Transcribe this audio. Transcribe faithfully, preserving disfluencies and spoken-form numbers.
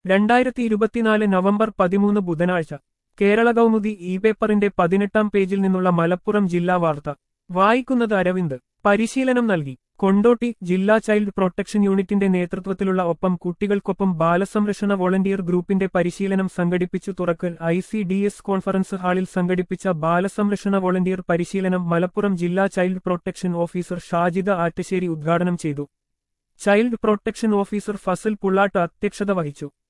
രണ്ടായിരത്തി ഇരുപത്തിനാല് നവംബർ പതിമൂന്ന് ബുധനാഴ്ച കേരള കൗമുദി ഇ പേപ്പറിന്റെ പതിനെട്ടാം പേജിൽ നിന്നുള്ള മലപ്പുറം ജില്ലാ വാർത്ത വായിക്കുന്നത് അരവിന്ദ് പരിശീലനം നൽകി. കൊണ്ടോട്ടി ജില്ലാ ചൈൽഡ് പ്രൊട്ടക്ഷൻ യൂണിറ്റിന്റെ നേതൃത്വത്തിലുള്ള ഒപ്പം കുട്ടികൾക്കൊപ്പം ബാലസംരക്ഷണ വോളണ്ടിയർ ഗ്രൂപ്പിന്റെ പരിശീലനം സംഘടിപ്പിച്ചു. Thurakkal I C D S conference ഹാളിൽ സംഘടിപ്പിച്ച ബാലസംരക്ഷണ വോളണ്ടിയർ പരിശീലനം മലപ്പുറം ജില്ലാ child protection officer Shajida Attasseri ഉദ്ഘാടനം ചെയ്തു. Child protection officer Fazal Pullat അധ്യക്ഷത വഹിച്ചു.